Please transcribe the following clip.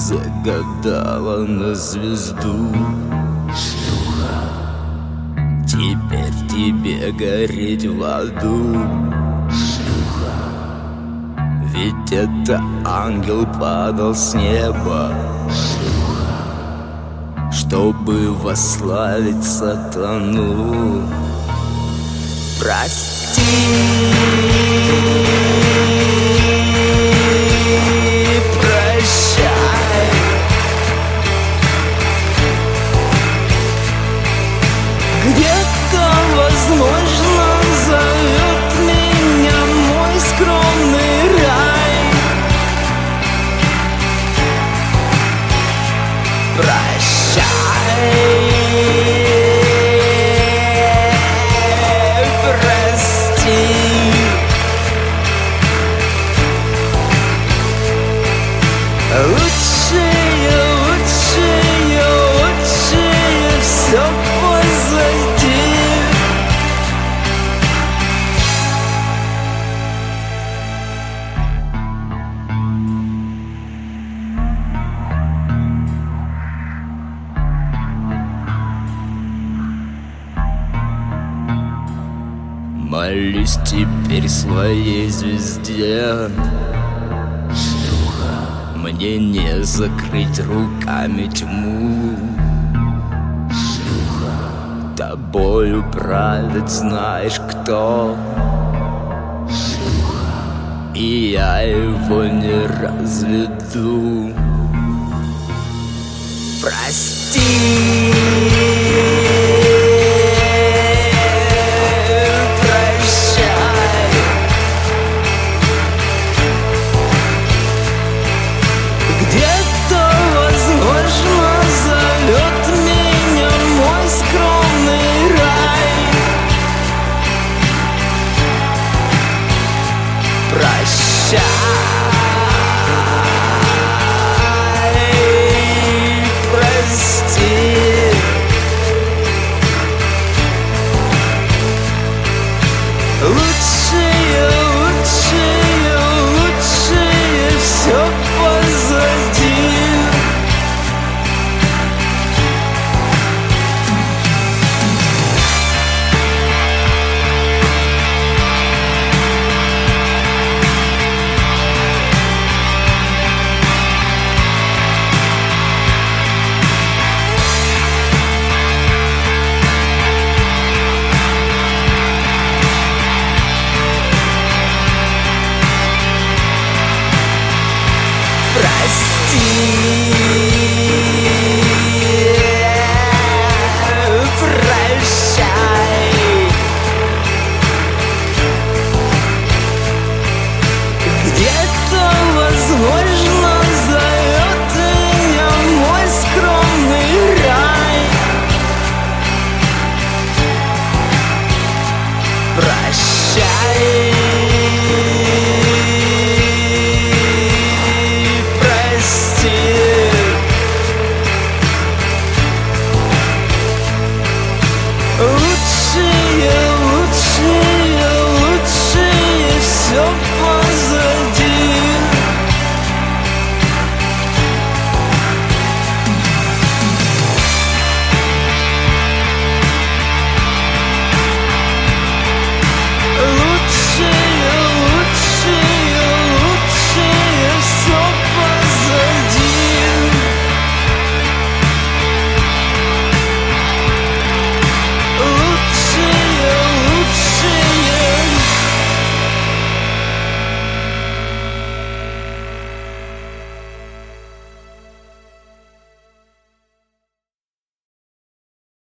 загадала на звезду. Теперь тебе гореть в аду. Ведь это ангел падал с неба, чтобы восславить сатану. Прости, прощай. Где-то, возможно, зовет меня мой скромный рай. Прощай. Лучшее, лучшее, лучшее все позади. Молюсь теперь своей звезде, мне не закрыть руками тьму. Тобою правит знаешь кто, и я его не разведу. Прости.